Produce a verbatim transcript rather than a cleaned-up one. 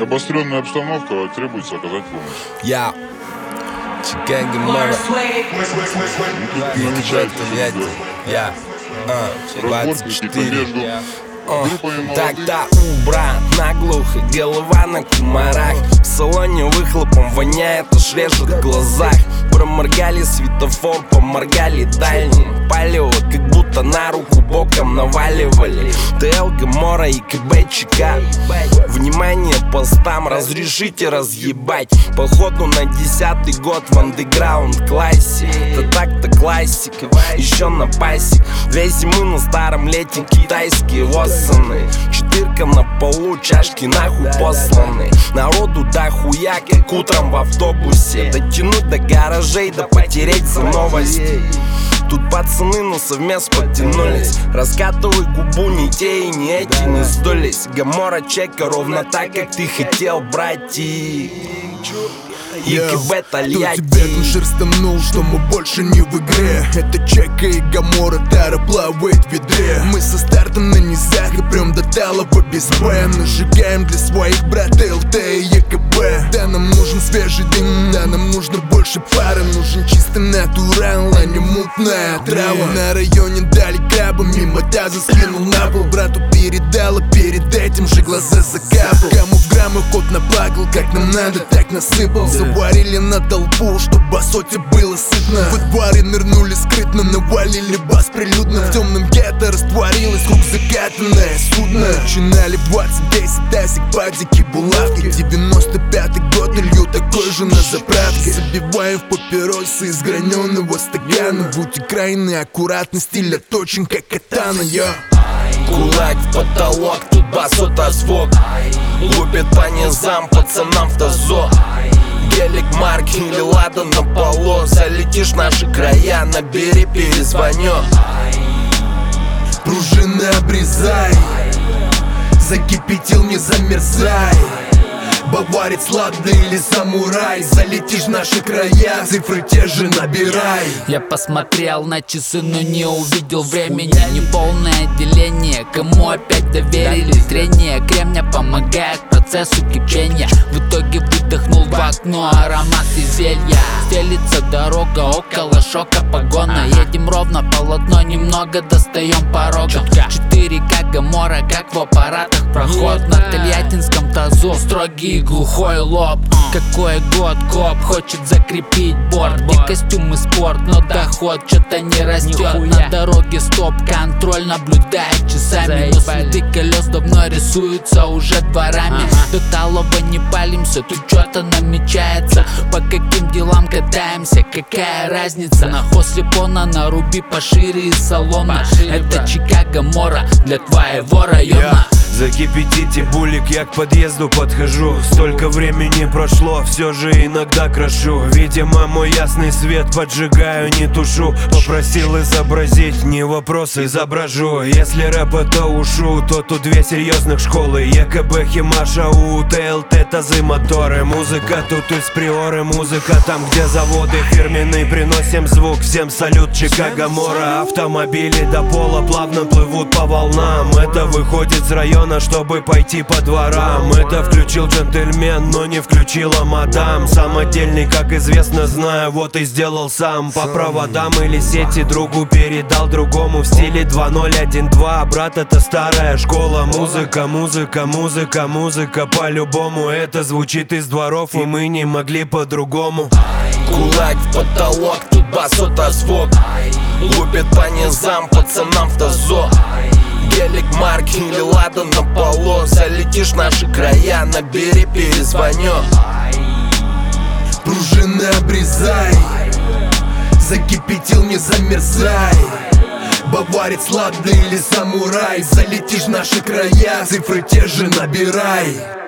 Обостренная обстановка, требуется оказать помощь. Я Чикаго Мора. Я двадцать четыре. Тогда убра наглухо, голова на комарах. В салоне выхлопом воняет, аж режет в глазах. Проморгали светофор, поморгали дальним. Палево, как будто на руку боком наваливали. ТЛ, Гамора и КБ ЧК. Внимание постам, разрешите разъебать. Походу на десятый год в андеграунд классе. Да так-то классика, еще на пасек. Две зимы на старом лете китайские воссаны. Четырка на полу, чашки нахуй посланы. Народу дохуя, как утром в автобусе. Дотянуть до гаражей, да потереть за новости. Тут пацаны на совмест подтянулись. Раскатывай губу, ни те и ни эти не сдулись. Гамора чека ровно так, как ты хотел, братик. И КБ Тольятти. Кто тебе тут станул, что мы больше не в игре? Это Чека и Гамора, Тара плавает в ведре. Мы со старта на низах и прям до талого без Б. Нажигаем для своих брат ЛТ и ЕКБ. Да, нам нужен свежий дым, да, нам нужно больше пары. Нужен чистый натурал, а не мутная трава. На районе дали краба, мимо таза скинул на пол. Брату передала, перед этим же глаза закапал. Кому в граммах кот наплакал, как нам надо, так насыпал. Заварили на толпу, чтобы соте было сытно. В отборе нырнули скрытно, навалили бас прилюдно. В темном гетто растворилось, круг закатанное судно. Начинали в двадцать десять, тазик, падики, булавки. Девяносто пятый год, илью такой же на заправке. Забиваем в папиросы из граненого стакана. Будь крайне аккуратный, стиль отточен, как катана, я. Кулак в потолок, тут басота звук. Лупит по низам, пацанам в тазо. Гелик марки или лада на полу. Залетишь в наши края, набери, перезвоню. Пружины обрезай, закипятил, не замерзай. Баварец, лада или самурай. Залетишь в наши края, цифры те же набирай. Я посмотрел на часы, но не увидел времени. Неполное деление, кому опять доверили. Трение кремня помогает процессу кипения. В итоге выдохнул в окно аромат и зелья. Стелится дорога около шока погона. Едем ровно, полотно немного достаем порога. четыре ка Гамора, как в аппаратах проход. На тольяттинском тазу строгий и глухой лоб. Какой год, коп хочет закрепить борт. Где костюм и спорт, но доход что-то не растет. На дороге стоп-контроль наблюдает часами. Но следы колес давно рисуются уже дворами. До талого не палимся, тут что-то намечается. По каким делам катаемся, какая разница? На хослепона наруби пошире из салона. Это Чикаго Мора для твоего района. Закипятите булик, я к подъезду подхожу. Столько времени прошло, все же иногда крошу. Видимо, мой ясный свет поджигаю, не тушу. Попросил изобразить, не вопрос, изображу. Если рэп это ушу, то тут две серьезных школы. ЕКБ, Химаша, УУ, ТЛТ, тазы, моторы. Музыка тут из Приоры, музыка там, где заводы. Фирменный, приносим звук, всем салют, Чикаго Мора. Автомобили до пола плавно плывут по волнам. Это выходит с района, чтобы пойти по дворам. Это включил джентльмен, но не включила мадам. Сам отдельный, как известно, знаю, вот и сделал сам. По проводам или сети другу передал другому. В стиле два ноль один два. Брат, это старая школа. Музыка, музыка, музыка, музыка. По-любому это звучит из дворов, и мы не могли по-другому. Кулак в потолок, тут басота звук. Лупит по низам, пацанам в тазо. Гелик марки или лада на полу. Залетишь в наши края, набери, перезвоню. Пружины обрезай, закипятил, не замерзай. Баварец, лада или самурай. Залетишь в наши края, цифры те же набирай.